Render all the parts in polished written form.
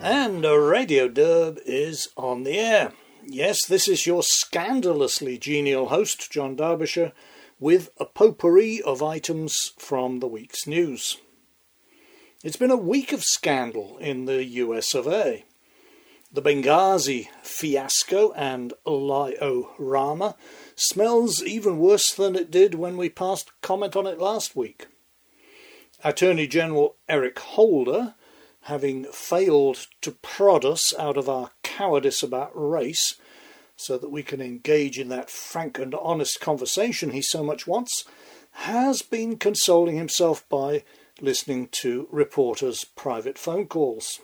And Radio Derb is on the air. Yes, this is your scandalously genial host, John Derbyshire, with a potpourri of items from the week's news. It's been a week of scandal in the US of A. The Benghazi fiasco and Lio-Rama smells even worse than it did when we passed comment on it last week. Attorney General Eric Holder, having failed to prod us out of our cowardice about race so that we can engage in that frank and honest conversation he so much wants, has been consoling himself by listening to reporters' private phone calls.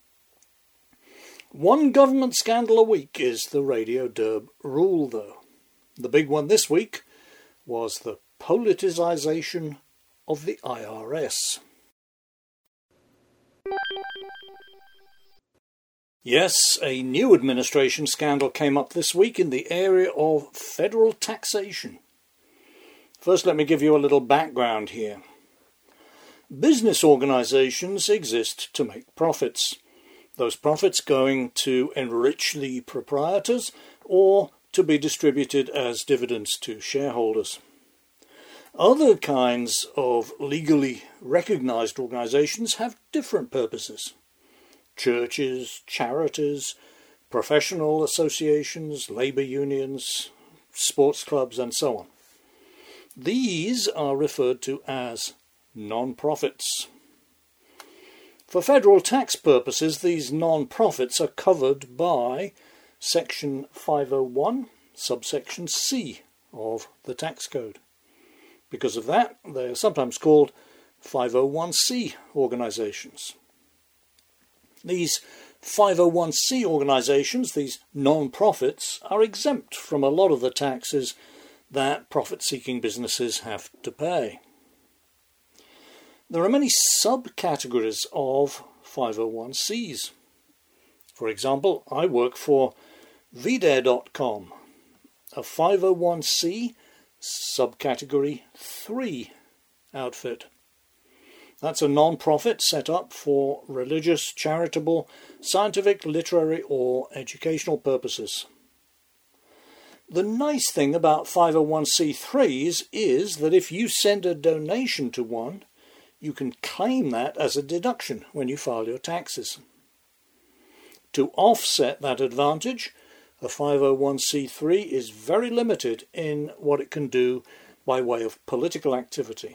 One government scandal a week is the Radio Derb rule, though. The big one this week was the politicisation of the IRS. Yes, a new administration scandal came up this week in the area of federal taxation. First, let me give you a little background here. Business organisations exist to make profits. Those profits going to enrich the proprietors or to be distributed as dividends to shareholders. Other kinds of legally recognised organisations have different purposes. Churches, charities, professional associations, labour unions, sports clubs and so on. These are referred to as non-profits. For federal tax purposes, these non-profits are covered by Section 501, subsection C of the tax code. Because of that, they are sometimes called 501c organisations. These 501c organisations, these non-profits, are exempt from a lot of the taxes that profit-seeking businesses have to pay. There are many subcategories of 501cs. For example, I work for VDare.com, a 501c subcategory 3 outfit. That's a non-profit set up for religious, charitable, scientific, literary or educational purposes. The nice thing about 501c3s is that if you send a donation to one, you can claim that as a deduction when you file your taxes. To offset that advantage, a 501c3 is very limited in what it can do by way of political activity.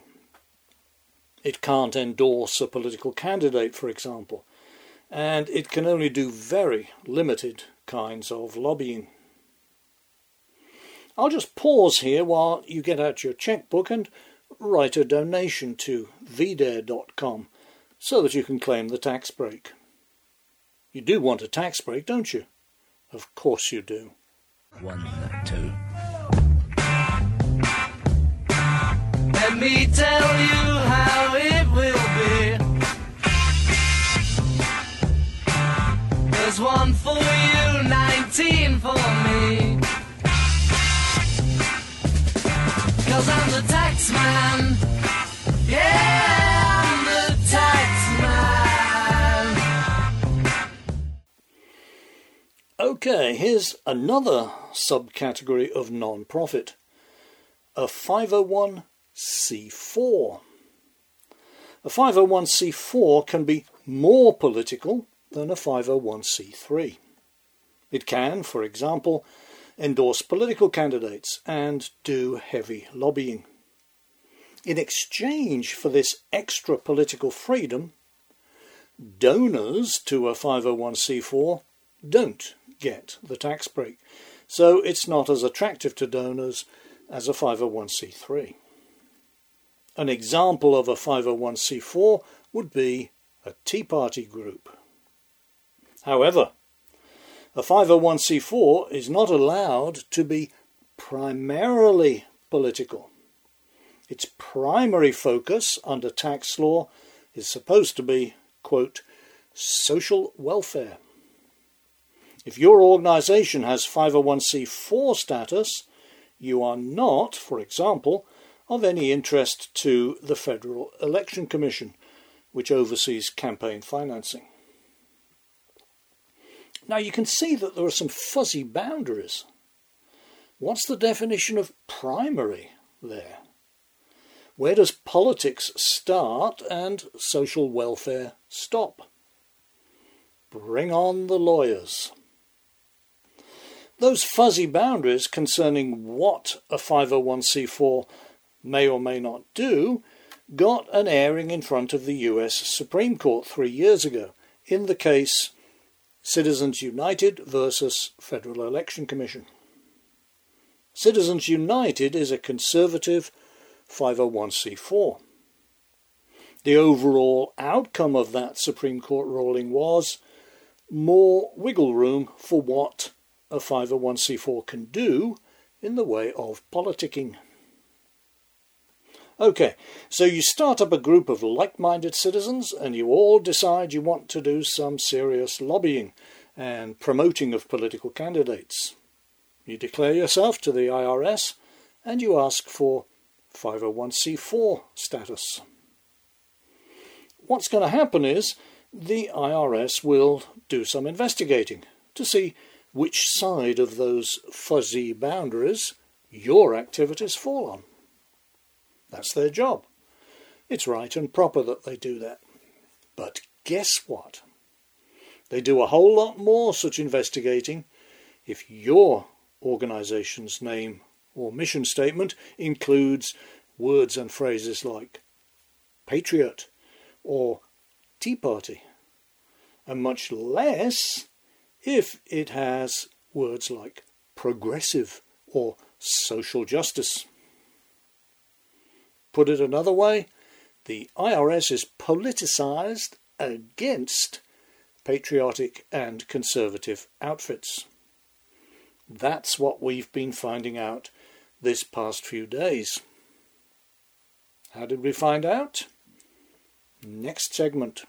It can't endorse a political candidate, for example, and it can only do very limited kinds of lobbying. I'll just pause here while you get out your checkbook and write a donation to VDare.com so that you can claim the tax break. You do want a tax break, don't you? Of course you do. 1, 2. Let me tell you how it will be. There's 1 for you, 19 for me. 'Cause I'm the tax man. Yeah, I'm the tax man. Okay, here's another subcategory of non-profit. A 501c4. A 501c4 can be more political than a 501c3. It can, for example, endorse political candidates and do heavy lobbying. In exchange for this extra political freedom, donors to a 501c4 don't get the tax break, so it's not as attractive to donors as a 501c3. An example of a 501c4 would be a Tea Party group. However, a 501c4 is not allowed to be primarily political. Its primary focus under tax law is supposed to be, quote, social welfare. If your organisation has 501c4 status, you are not, for example, of any interest to the Federal Election Commission, which oversees campaign financing. Now you can see that there are some fuzzy boundaries. What's the definition of primary there? Where does politics start and social welfare stop? Bring on the lawyers. Those fuzzy boundaries concerning what a 501c4 may or may not do got an airing in front of the US Supreme Court 3 years ago in the case Citizens United versus Federal Election Commission. Citizens United is a conservative 501c4. The overall outcome of that Supreme Court ruling was more wiggle room for what a 501c4 can do in the way of politicking. Okay, so you start up a group of like-minded citizens and you all decide you want to do some serious lobbying and promoting of political candidates. You declare yourself to the IRS and you ask for 501c4 status. What's going to happen is the IRS will do some investigating to see which side of those fuzzy boundaries your activities fall on. That's their job. It's right and proper that they do that. But guess what? They do a whole lot more such investigating if your organisation's name or mission statement includes words and phrases like Patriot or Tea Party, and much less if it has words like progressive or social justice. Put it another way, the IRS is politicised against patriotic and conservative outfits. That's what we've been finding out this past few days. How did we find out? Next segment.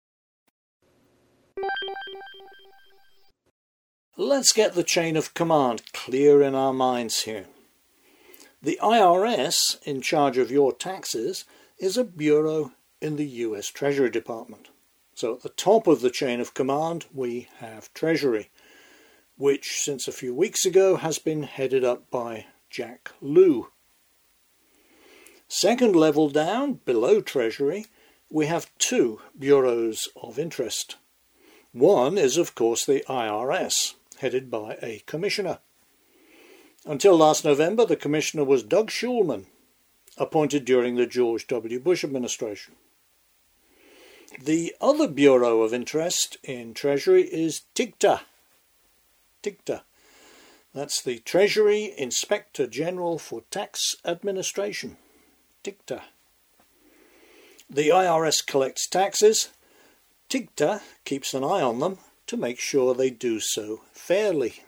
Let's get the chain of command clear in our minds here. The IRS, in charge of your taxes, is a bureau in the US Treasury Department. So at the top of the chain of command we have Treasury, which since a few weeks ago has been headed up by Jack Lew. Second level down, below Treasury, we have two bureaus of interest. One is, of course, the IRS, headed by a commissioner. Until last November, the commissioner was Doug Shulman, appointed during the George W. Bush administration. The other bureau of interest in Treasury is TIGTA. TIGTA. That's the Treasury Inspector General for Tax Administration. TIGTA. The IRS collects taxes. TIGTA keeps an eye on them to make sure they do so fairly.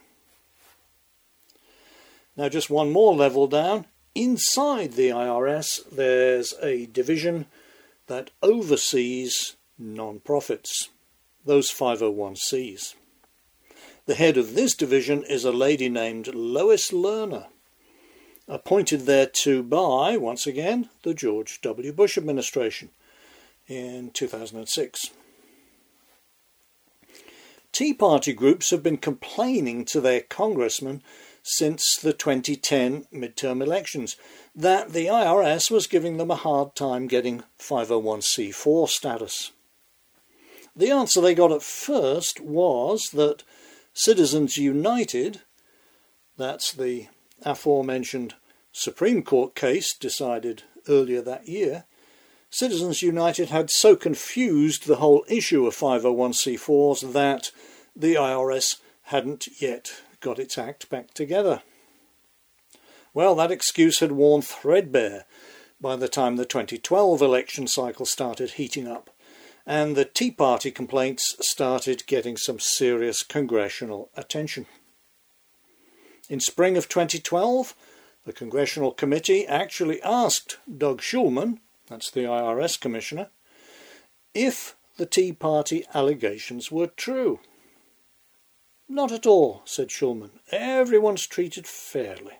Now just one more level down. Inside the IRS there's a division that oversees non-profits, those 501c. The head of this division is a lady named Lois Lerner, appointed thereto by, once again, the George W. Bush administration in 2006. Tea Party groups have been complaining to their congressmen since the 2010 midterm elections that the IRS was giving them a hard time getting 501c4 status. The answer they got at first was that Citizens United, that's the aforementioned Supreme Court case decided earlier that year, Citizens United had so confused the whole issue of 501c4s that the IRS hadn't yet got its act back together. Well, that excuse had worn threadbare by the time the 2012 election cycle started heating up, and the Tea Party complaints started getting some serious congressional attention. In spring of 2012, the Congressional Committee actually asked Doug Shulman, that's the IRS Commissioner, if the Tea Party allegations were true. Not at all, said Shulman. Everyone's treated fairly.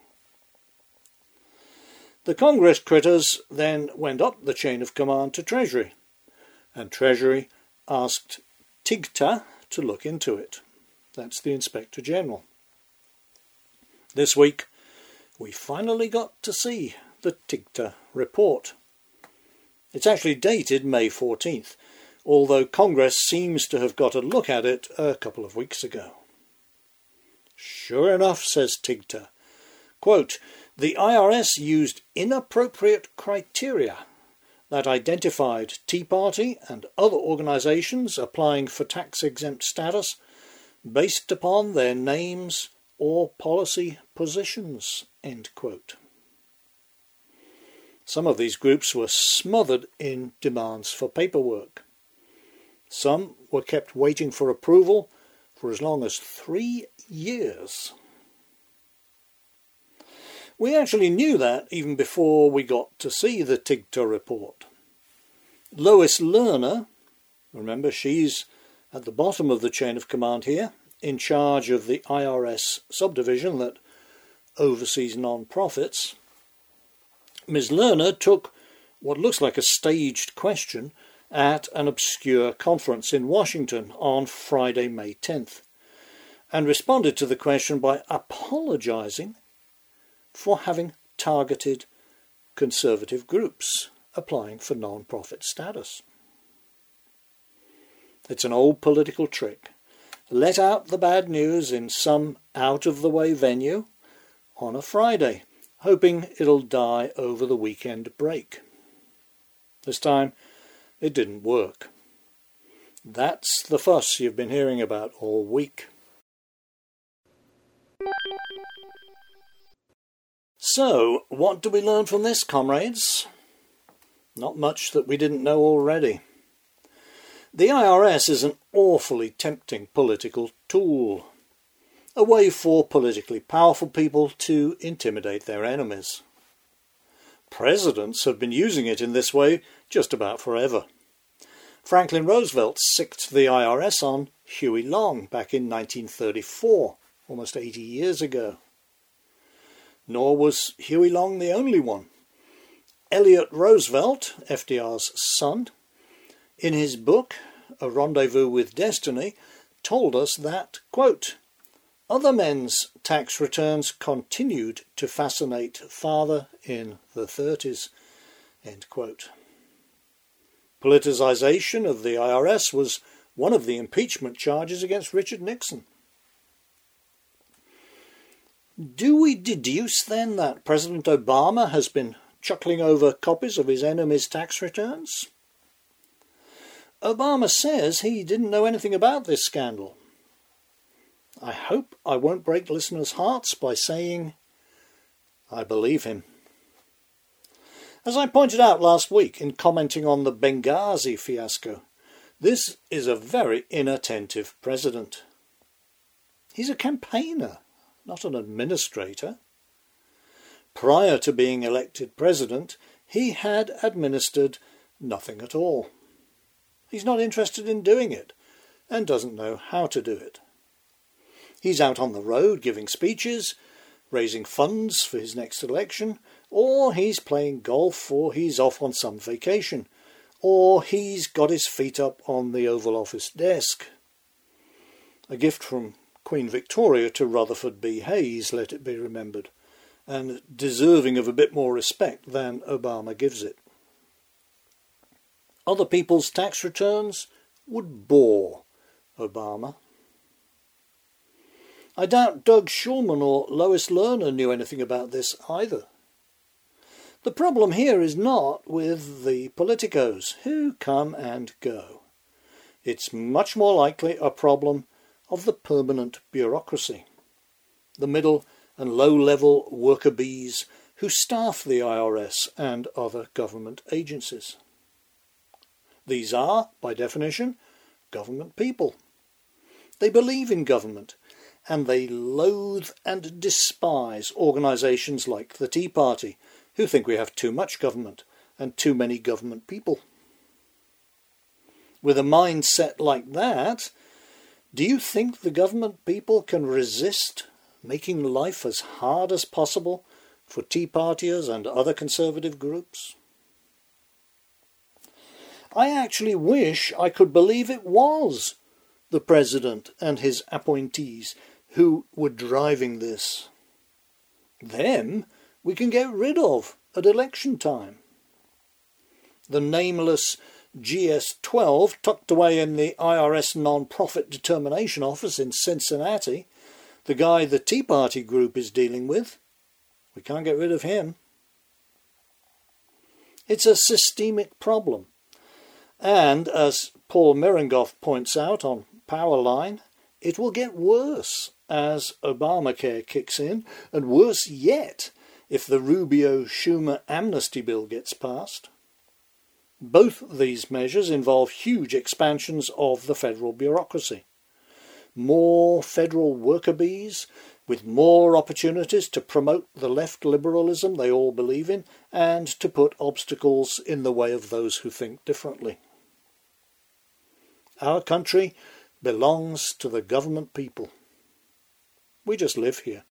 The Congress critters then went up the chain of command to Treasury, and Treasury asked TIGTA to look into it. That's the Inspector General. This week, we finally got to see the TIGTA report. It's actually dated May 14th, although Congress seems to have got a look at it a couple of weeks ago. Sure enough, says TIGTA, quote, the IRS used inappropriate criteria that identified Tea Party and other organisations applying for tax-exempt status based upon their names or policy positions, end quote. Some of these groups were smothered in demands for paperwork. Some were kept waiting for approval for as long as 3 years. We actually knew that even before we got to see the TIGTA report. Lois Lerner, remember she's at the bottom of the chain of command here, in charge of the IRS subdivision that oversees non-profits. Ms. Lerner took what looks like a staged question at an obscure conference in Washington on Friday, May 10th, and responded to the question by apologising for having targeted conservative groups applying for non-profit status. It's an old political trick. Let out the bad news in some out-of-the-way venue on a Friday, hoping it'll die over the weekend break. This time, it didn't work. That's the fuss you've been hearing about all week. So, what do we learn from this, comrades? Not much that we didn't know already. The IRS is an awfully tempting political tool, a way for politically powerful people to intimidate their enemies. Presidents have been using it in this way just about forever. Franklin Roosevelt sicked the IRS on Huey Long back in 1934, almost 80 years ago. Nor was Huey Long the only one. Elliot Roosevelt, FDR's son, in his book, A Rendezvous with Destiny, told us that, quote, other men's tax returns continued to fascinate father in the 30s, end quote. Politicisation of the IRS was one of the impeachment charges against Richard Nixon. Do we deduce then that President Obama has been chuckling over copies of his enemies' tax returns? Obama says he didn't know anything about this scandal. I hope I won't break listeners' hearts by saying I believe him. As I pointed out last week in commenting on the Benghazi fiasco, this is a very inattentive president. He's a campaigner, not an administrator. Prior to being elected president, he had administered nothing at all. He's not interested in doing it, and doesn't know how to do it. He's out on the road giving speeches, raising funds for his next election, or he's playing golf, or he's off on some vacation, or he's got his feet up on the Oval Office desk. A gift from Queen Victoria to Rutherford B. Hayes, let it be remembered, and deserving of a bit more respect than Obama gives it. Other people's tax returns would bore Obama. I doubt Doug Shulman or Lois Lerner knew anything about this either. The problem here is not with the politicos, who come and go. It's much more likely a problem of the permanent bureaucracy, the middle and low-level worker bees who staff the IRS and other government agencies. These are, by definition, government people. They believe in government, and they loathe and despise organisations like the Tea Party, who think we have too much government and too many government people. With a mindset like that, do you think the government people can resist making life as hard as possible for Tea Partiers and other conservative groups? I actually wish I could believe it was the President and his appointees who were driving this. Them we can get rid of at election time. The nameless GS-12 tucked away in the IRS non-profit determination office in Cincinnati, the guy the Tea Party group is dealing with, we can't get rid of him. It's a systemic problem. And as Paul Mirengoff points out on Powerline, it will get worse as Obamacare kicks in, and worse yet if the Rubio-Schumer amnesty bill gets passed. Both these measures involve huge expansions of the federal bureaucracy. More federal worker bees with more opportunities to promote the left liberalism they all believe in and to put obstacles in the way of those who think differently. Our country belongs to the government people. We just live here.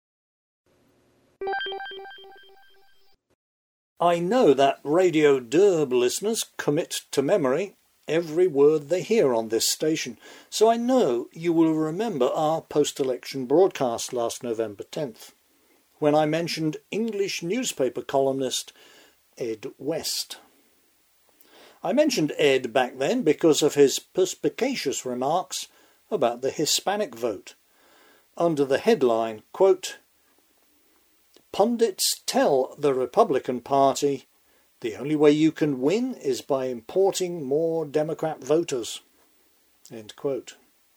I know that Radio Derb listeners commit to memory every word they hear on this station, so I know you will remember our post-election broadcast last November 10th, when I mentioned English newspaper columnist Ed West. I mentioned Ed back then because of his perspicacious remarks about the Hispanic vote, under the headline, quote, "Pundits tell the Republican Party the only way you can win is by importing more Democrat voters." End quote.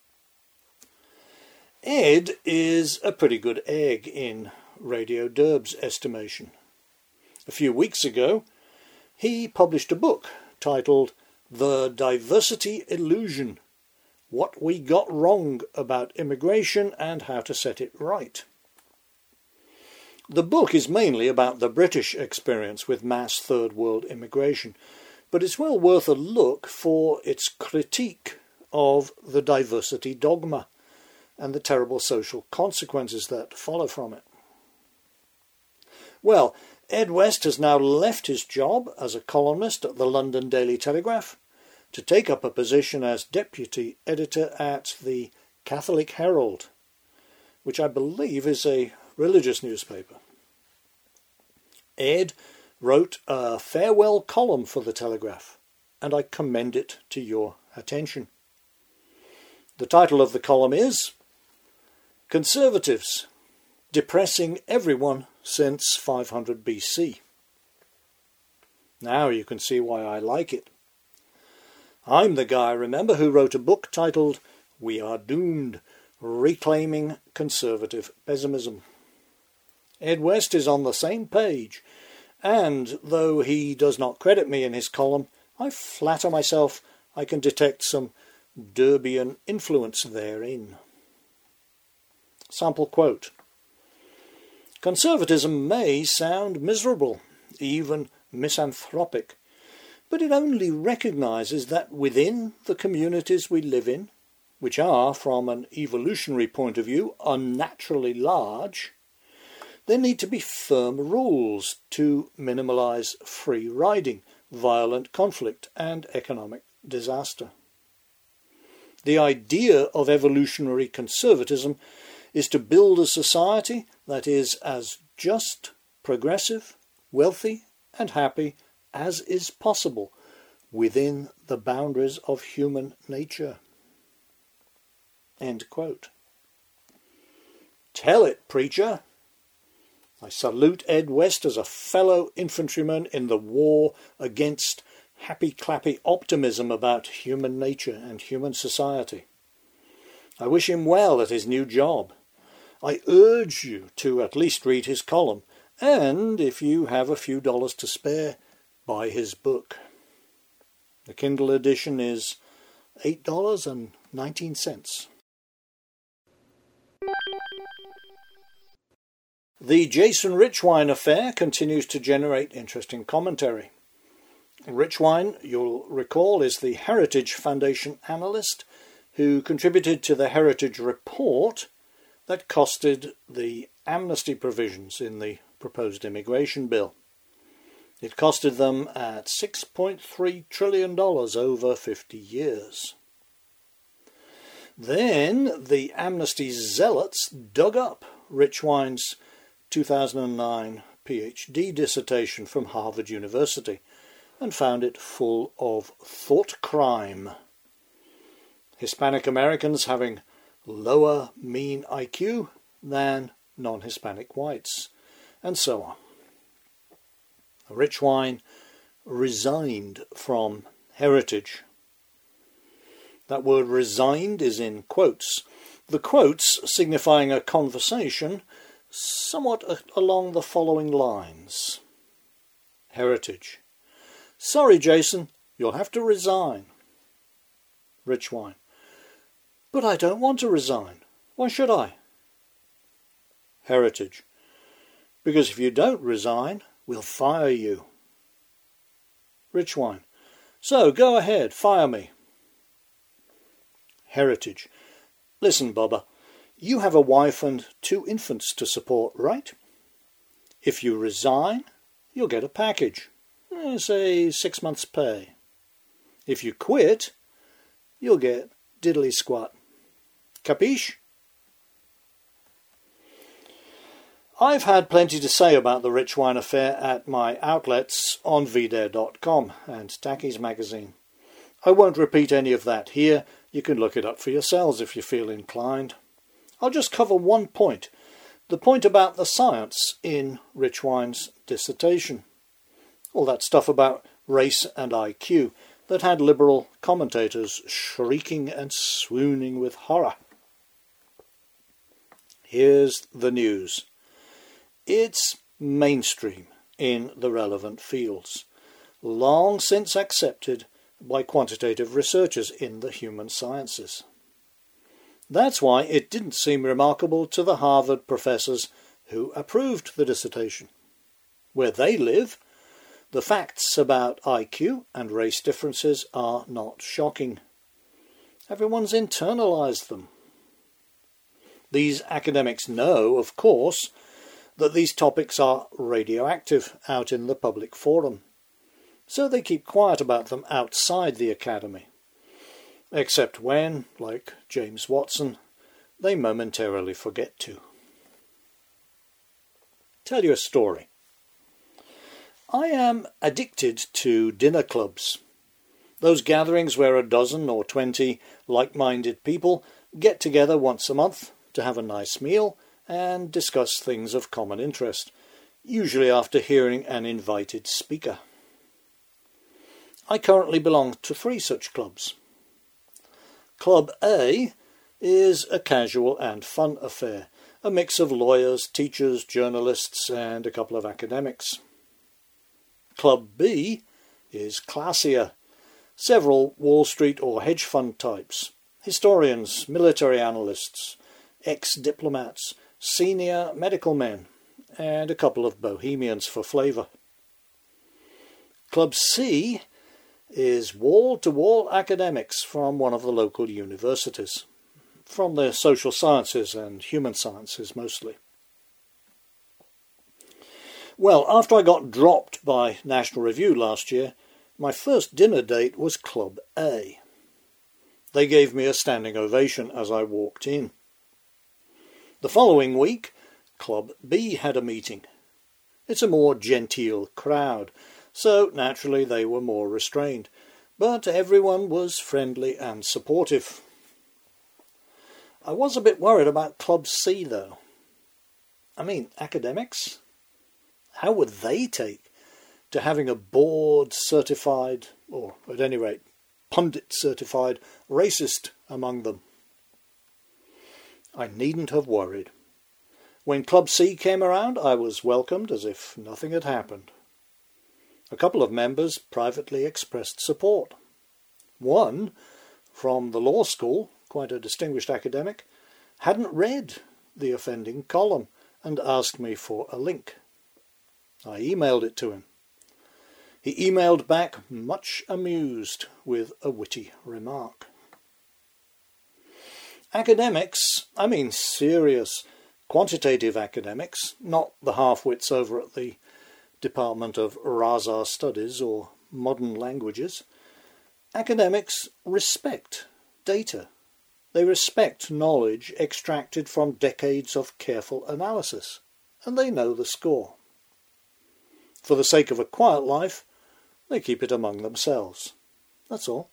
Ed is a pretty good egg in Radio Derb's estimation. A few weeks ago, he published a book titled The Diversity Illusion: What We Got Wrong About Immigration and How to Set It Right. The book is mainly about the British experience with mass third world immigration, but it's well worth a look for its critique of the diversity dogma and the terrible social consequences that follow from it. Well, Ed West has now left his job as a columnist at the London Daily Telegraph to take up a position as deputy editor at the Catholic Herald, which I believe is a religious newspaper. Ed wrote a farewell column for the Telegraph, and I commend it to your attention. The title of the column is Conservatives, Depressing Everyone Since 500 BC. Now you can see why I like it. I'm the guy, remember, who wrote a book titled We Are Doomed, Reclaiming Conservative Pessimism. Ed West is on the same page, and though he does not credit me in his column, I flatter myself I can detect some Derbian influence therein. Sample quote: "Conservatism may sound miserable, even misanthropic, but it only recognises that within the communities we live in, which are, from an evolutionary point of view, unnaturally large, there need to be firm rules to minimise free riding, violent conflict and economic disaster. The idea of evolutionary conservatism is to build a society that is as just, progressive, wealthy and happy as is possible within the boundaries of human nature." End quote. Tell it, preacher! I salute Ed West as a fellow infantryman in the war against happy-clappy optimism about human nature and human society. I wish him well at his new job. I urge you to at least read his column, and if you have a few dollars to spare, buy his book. The Kindle edition is $8.19. The Jason Richwine affair continues to generate interesting commentary. Richwine, you'll recall, is the Heritage Foundation analyst who contributed to the Heritage Report that costed the amnesty provisions in the proposed immigration bill. It costed them at $6.3 trillion over 50 years. Then the Amnesty zealots dug up Rich Wine's 2009 PhD dissertation from Harvard University and found it full of thought crime. Hispanic Americans having lower mean IQ than non-Hispanic whites, and so on. Rich Wine resigned from Heritage. That word resigned is in quotes. The quotes signifying a conversation somewhat along the following lines. Heritage. Sorry, Jason, you'll have to resign. Rich Wine. But I don't want to resign. Why should I? Heritage. Because if you don't resign, we'll fire you. Rich Wine. So, go ahead, fire me. Heritage. Listen, Bubba, you have a wife and 2 infants to support, right? If you resign, you'll get a package, say 6 months' pay. If you quit, you'll get diddly squat. Capiche? I've had plenty to say about the Rich Wine affair at my outlets on VDare.com and Tacky's magazine. I won't repeat any of that here. You can look it up for yourselves if you feel inclined. I'll just cover one point, the point about the science in Rich Wine's dissertation. All that stuff about race and IQ that had liberal commentators shrieking and swooning with horror. Here's the news. It's mainstream in the relevant fields, long since accepted by quantitative researchers in the human sciences. That's why it didn't seem remarkable to the Harvard professors who approved the dissertation. Where they live, the facts about IQ and race differences are not shocking. Everyone's internalized them. These academics know, of course, that these topics are radioactive out in the public forum, so they keep quiet about them outside the academy, except when, like James Watson, they momentarily forget to. Tell you a story. I am addicted to dinner clubs, those gatherings where 12 or 20 like-minded people get together once a month to have a nice meal and discuss things of common interest, usually after hearing an invited speaker. I currently belong to 3 such clubs. Club A is a casual and fun affair, a mix of lawyers, teachers, journalists, and a couple of academics. Club B is classier, several Wall Street or hedge fund types, historians, military analysts, ex-diplomats, senior medical men, and a couple of bohemians for flavour. Club C is wall-to-wall academics from one of the local universities, from the social sciences and human sciences mostly. Well, after I got dropped by National Review last year, my first dinner date was Club A. They gave me a standing ovation as I walked in. The following week, Club B had a meeting. It's a more genteel crowd, so naturally they were more restrained, but everyone was friendly and supportive. I was a bit worried about Club C, though. I mean, academics? How would they take to having a board-certified, or at any rate, pundit-certified racist among them? I needn't have worried. When Club C came around, I was welcomed as if nothing had happened. A couple of members privately expressed support. One, from the law school, quite a distinguished academic, hadn't read the offending column and asked me for a link. I emailed it to him. He emailed back much amused with a witty remark. Academics, I mean serious, quantitative academics, not the half-wits over at the Department of Rasa Studies or Modern Languages, academics respect data, They respect knowledge extracted from decades of careful analysis, and they know the score. For the sake of a quiet life, they keep it among themselves. That's all.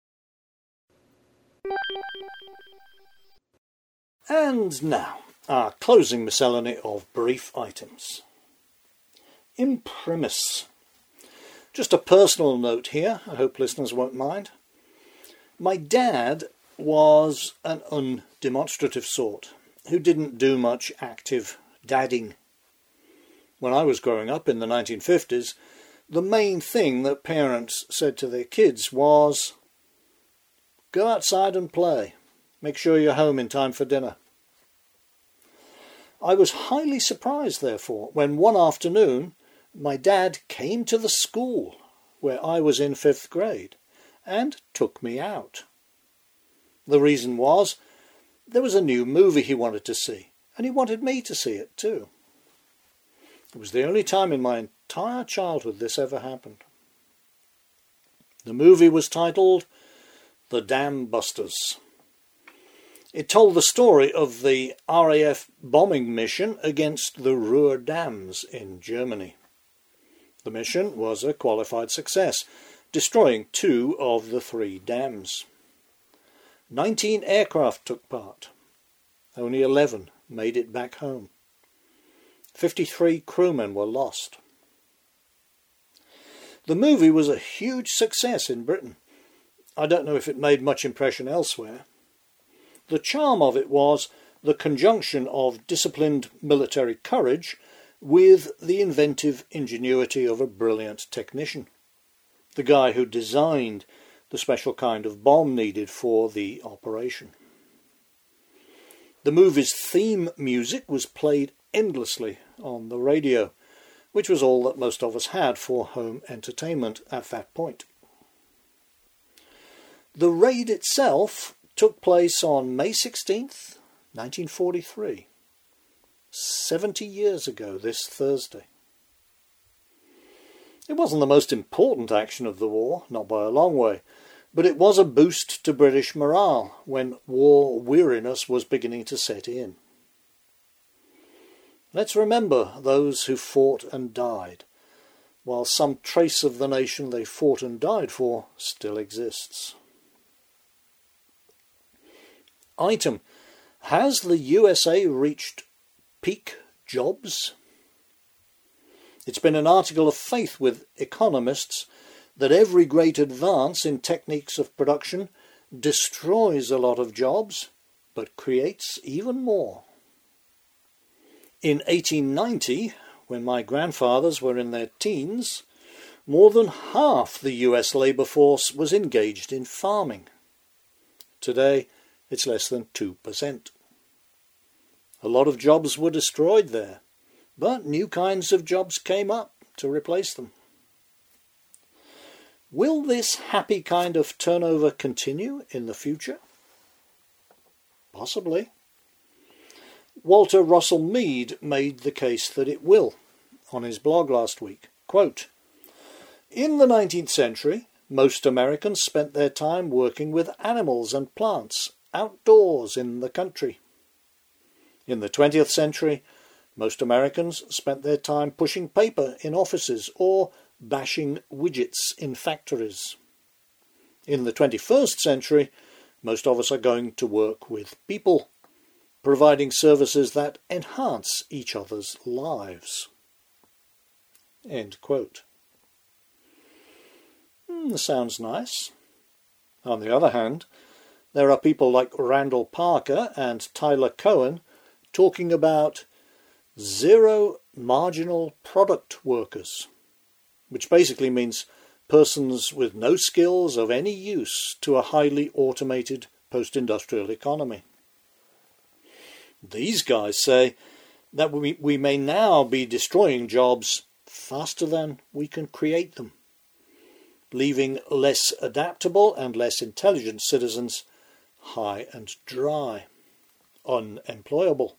And now, our closing miscellany of brief items. Imprimis. Just a personal note here, I hope listeners won't mind. My dad was an undemonstrative sort, who didn't do much active dadding. When I was growing up in the 1950s, the main thing that parents said to their kids was, "Go outside and play. Make sure you're home in time for dinner." I was highly surprised, therefore, when one afternoon my dad came to the school where I was in 5th grade and took me out. The reason was there was a new movie he wanted to see, and he wanted me to see it too. It was the only time in my entire childhood this ever happened. The movie was titled The Dam Busters. It told the story of the RAF bombing mission against the Ruhr dams in Germany. The mission was a qualified success, destroying 2 of the 3 dams. 19 aircraft took part. Only 11 made it back home. 53 crewmen were lost. The movie was a huge success in Britain. I don't know if it made much impression elsewhere. The charm of it was the conjunction of disciplined military courage with the inventive ingenuity of a brilliant technician, the guy who designed the special kind of bomb needed for the operation. The movie's theme music was played endlessly on the radio, which was all that most of us had for home entertainment at that point. The raid itself took place on May 16th, 1943, 70 years ago this Thursday. It wasn't the most important action of the war, not by a long way, but it was a boost to British morale when war weariness was beginning to set in. Let's remember those who fought and died, while some trace of the nation they fought and died for still exists. Item: has the USA reached peak jobs? It's been an article of faith with economists that every great advance in techniques of production destroys a lot of jobs, but creates even more. In 1890, when my grandfathers were in their teens, more than half the US labour force was engaged in farming. Today, it's less than 2%. A lot of jobs were destroyed there, but new kinds of jobs came up to replace them. Will this happy kind of turnover continue in the future? Possibly. Walter Russell Mead made the case that it will on his blog last week. Quote, "In the 19th century, most Americans spent their time working with animals and plants outdoors in the country. In the 20th century, most Americans spent their time pushing paper in offices or bashing widgets in factories. In the 21st century, most of us are going to work with people, providing services that enhance each other's lives." End quote. Sounds nice. On the other hand, there are people like Randall Parker and Tyler Cohen talking about zero marginal product workers, which basically means persons with no skills of any use to a highly automated post-industrial economy. These guys say that we may now be destroying jobs faster than we can create them, leaving less adaptable and less intelligent citizens high and dry, unemployable.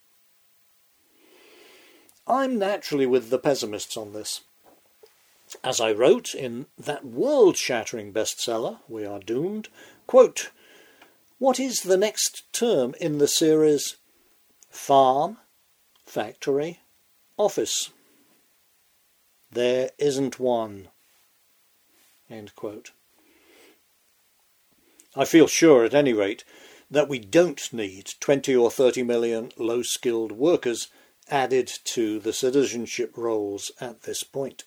I'm naturally with the pessimists on this. As I wrote in that world-shattering bestseller, We Are Doomed, quote, What is the next term in the series? Farm, factory, office. There isn't one. End quote. I feel sure, at any rate, that we don't need 20 or 30 million low-skilled workers added to the citizenship rolls at this point.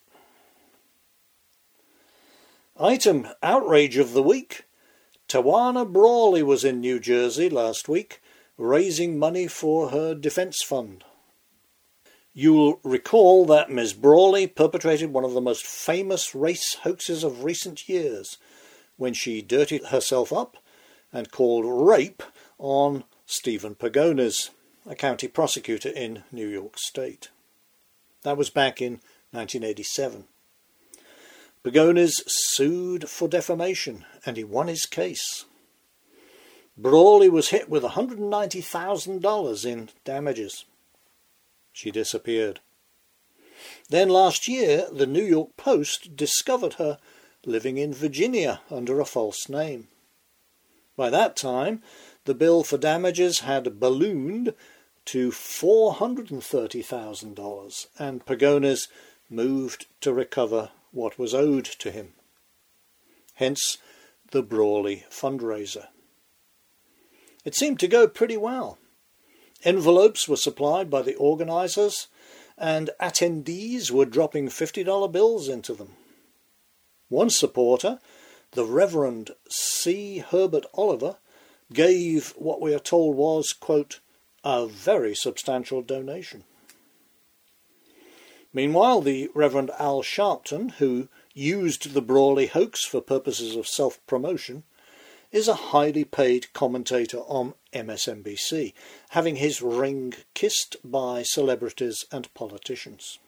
Item outrage of the week. Tawana Brawley was in New Jersey last week, raising money for her defence fund. You'll recall that Ms. Brawley perpetrated one of the most famous race hoaxes of recent years, when she dirtied herself up and called rape on Stephen Pagones, a county prosecutor in New York State. That was back in 1987. Pagones sued for defamation, and he won his case. Brawley was hit with $190,000 in damages. She disappeared. Then last year, the New York Post discovered her living in Virginia under a false name. By that time, the bill for damages had ballooned to $430,000, and Pagones moved to recover what was owed to him. Hence the Brawley fundraiser. It seemed to go pretty well. Envelopes were supplied by the organisers, and attendees were dropping $50 bills into them. One supporter, the Reverend C. Herbert Oliver, gave what we are told was, quote, a very substantial donation. Meanwhile, the Reverend Al Sharpton, who used the Brawley hoax for purposes of self-promotion, is a highly paid commentator on MSNBC, having his ring kissed by celebrities and politicians.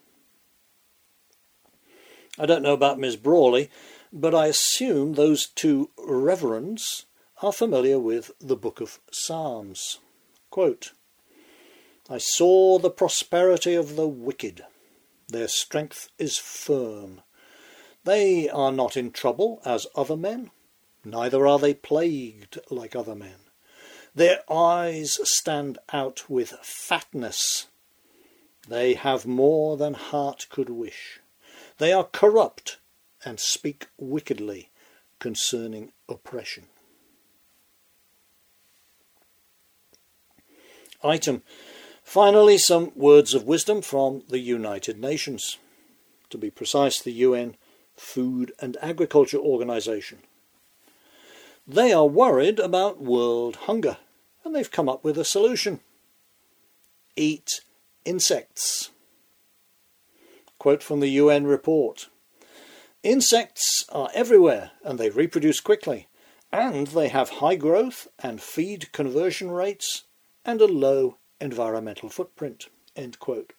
I don't know about Ms. Brawley, but I assume those two reverends are familiar with the Book of Psalms. Quote, I saw the prosperity of the wicked. Their strength is firm. They are not in trouble as other men, neither are they plagued like other men. Their eyes stand out with fatness. They have more than heart could wish. They are corrupt and speak wickedly concerning oppression. Item. Finally, some words of wisdom from the United Nations. To be precise, the UN Food and Agriculture Organization. They are worried about world hunger, and they've come up with a solution. Eat insects. Quote from the UN report. Insects are everywhere, and they reproduce quickly, and they have high growth and feed conversion rates and a low environmental footprint. End quote.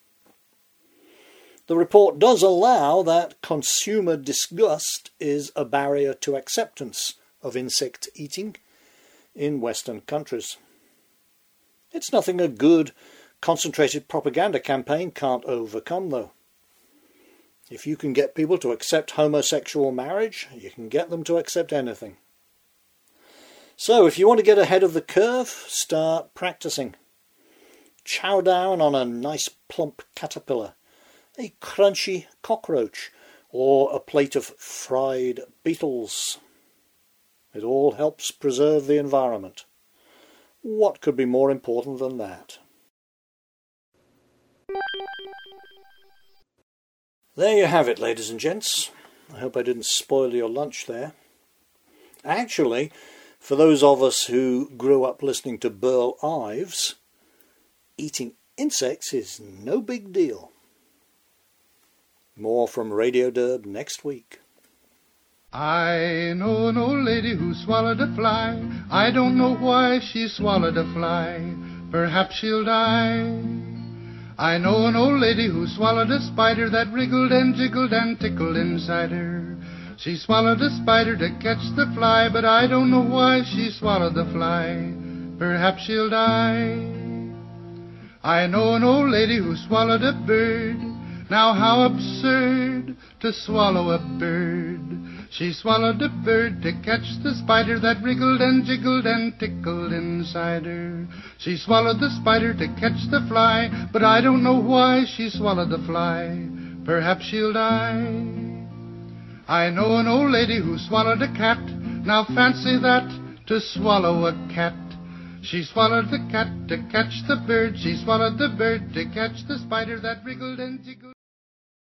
The report does allow that consumer disgust is a barrier to acceptance of insect eating in Western countries. It's nothing a good, concentrated propaganda campaign can't overcome, though. If you can get people to accept homosexual marriage, you can get them to accept anything. So if you want to get ahead of the curve, start practicing. Chow down on a nice plump caterpillar, a crunchy cockroach, or a plate of fried beetles. It all helps preserve the environment. What could be more important than that? There you have it, ladies and gents. I hope I didn't spoil your lunch there. Actually, for those of us who grew up listening to Burl Ives, eating insects is no big deal. More from Radio Derb next week. I know an old lady who swallowed a fly. I don't know why she swallowed a fly. Perhaps she'll die. I know an old lady who swallowed a spider that wriggled and jiggled and tickled inside her. She swallowed a spider to catch the fly, but I don't know why she swallowed the fly. Perhaps she'll die. I know an old lady who swallowed a bird. Now how absurd to swallow a bird. She swallowed the bird to catch the spider that wriggled and jiggled and tickled inside her. She swallowed the spider to catch the fly, but I don't know why she swallowed the fly. Perhaps she'll die. I know an old lady who swallowed a cat. Now fancy that, to swallow a cat. She swallowed the cat to catch the bird. She swallowed the bird to catch the spider that wriggled and jiggled.